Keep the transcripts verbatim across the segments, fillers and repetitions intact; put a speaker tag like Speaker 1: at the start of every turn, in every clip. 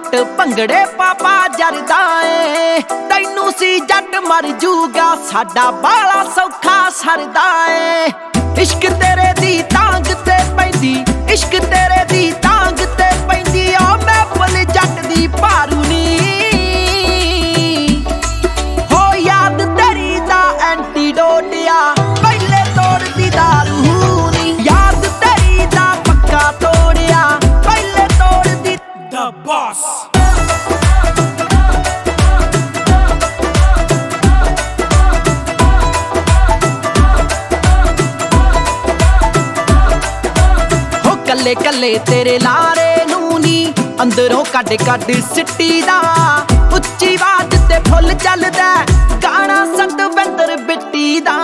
Speaker 1: ਜੱਟ ਭੰਗੜੇ ਪਾਪਾ ਜਰਦਾ ਏ। ਤੈਨੂੰ ਸੀ ਜੱਟ ਮਰ ਜੂਗਾ ਸਾਡਾ ਬਾਲਾ ਸੌਖਾ ਸਰਦਾ ਏ। ਇਸ਼ਕ ਤੇਰੇ ਦੀ ਤਾਂਗ ਤੇ ਪੈਂਦੀ, ਇਸ਼ਕ ਤੇਰੇ ਦੀ ਤਾਂਗ ਤੇ ਪੈਂਦੀ ਆ ਮੈਂ ਭੁੱਲ ਜੱਟ ਦੀ ਭਾਰੂ ਨੀ ਹੋ ਯਾਦ ਤੇਰੀ ਦਾ ਐਂਟੀਡੋਟ ਆ ਪਹਿਲੇ ਤੋੜਦੀ ਦਾਰੂ ਨੀ। ਯਾਦ ਤੇਰੀ ਦਾ ਪੱਕਾ ਤੋੜਿਆ ਪਹਿਲੇ ਤੋੜਦੀ
Speaker 2: The Boss।
Speaker 1: ਕੱਲੇ ਕੱਲੇ ਤੇਰੇ ਲਾਰੇ ਨੂੰ ਨੀ ਅੰਦਰੋਂ ਕੱਢ ਕੱਢ ਸਿੱਟੀ ਦਾ। ਉੱਚੀ ਆਵਾਜ਼ ਤੇ ਫੁੱਲ ਚੱਲਦਾ ਗਾਣਾ ਸਤਵਿੰਦਰ ਬਿੱਟੀ ਦਾ।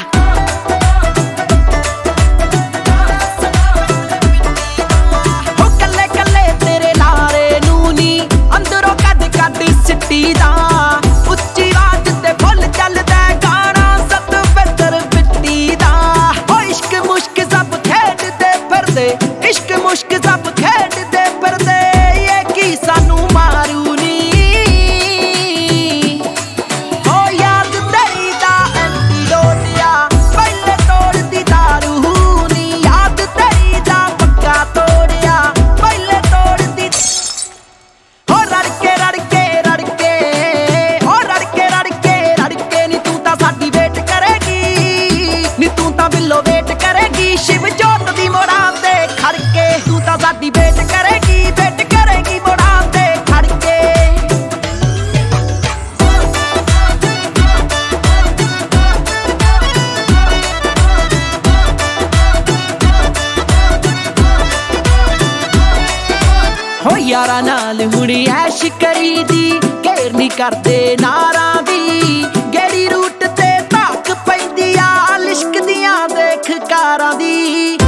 Speaker 1: ਹੋ ਕੱਲੇ ਕੱਲੇ ਤੇਰੇ ਲਾਰੇ ਨੂੰ ਨੀ ਅੰਦਰੋਂ ਕੱਢ ਕੱਢ ਸਿੱਟੀ ਦਾ। ਉੱਚੀ ਆਵਾਜ਼ ਤੇ ਫੁੱਲ ਚੱਲਦਾ ਗਾਣਾ ਸਤਵਿੰਦਰ ਬਿੱਟੀ ਦਾ। ਹੋ ਇਸ਼ਕ ਮੁਸ਼ਕ ਸਭ ਖੇਡਦੇ ਫਿਰਦੇ, ਇਸ਼ਕ ਮੁਸ਼ਕ ਸਭ ਖੇਡਦੇ ਫਿਰਦੇ ਇਹ ਕੀ ਸਾਨੂੰ ਮਾਰੂ ਨੀ ਹੋ ਯਾਦ ਤੇਰੀ ਦਾ ਐਂਟੀਡੋਟ ਆ ਪਹਿਲੇ ਤੋੜਦੀ ਦਾਰੂ ਨੀ। ਯਾਦ ਤੇਰੀ ਦਾ ਪੱਕਾ ਤੋੜਿਆ ਪਹਿਲੇ ਤੋੜਦੀ ਹੋ ਰੜਕੇ ਰੜਕੇ ਰੜਕੇ ਹੋ ਰੜਕੇ ਰੜਕੇ ਰੜਕੇ ਨੀ ਤੂੰ ਤਾਂ ਸਾਡੀ ਵੇਟ ਕਰੇਗੀ ਨੀ ਤੂੰ ਤਾਂ ਬਿੱਲੋ ਵੇਟ ਕਰੇਗੀ ਸ਼ਿਵ ਜੋਤ ਦੀ ਮੋੜਾਂ ਤੇ ਖੜਕੇ। ਤੂੰ ਤਾਂ ਸਾਡੀ ਵੇਟ ਕਰੇਗੀ ਵੇਟ ਕਰੇਗੀ ਮੋੜਾਂ ਤੇ ਖੜਕੇ। ਹੋ ਯਾਰਾਂ ਨਾਲ ਹੁਣ ਐਸ਼ ਕਰੀਦੀ ਘੇਰ ਨੀ ਕਰਦੇ ਨਾਰਾਂ ਦੀ। ਗੇੜੀ ਰੂਟ ਤੇ ਧਾਕ ਪੈਂਦੀ ਆ ਲਿਸ਼ਕਦੀਆਂ ਦੇਖ ਕਾਰਾਂ ਦੀ।